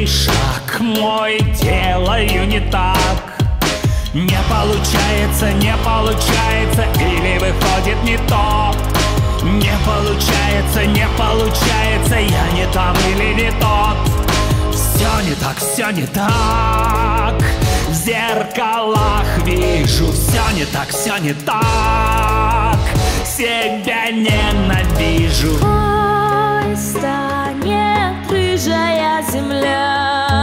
шаг мой делаю не так. Не получается, не получается, или выходит не то. Не получается, не получается, я не там или не тот. Все не так, все не так. В зеркалах вижу, все не так, все не так. Себя ненавижу. Ой, станет рыжая земля.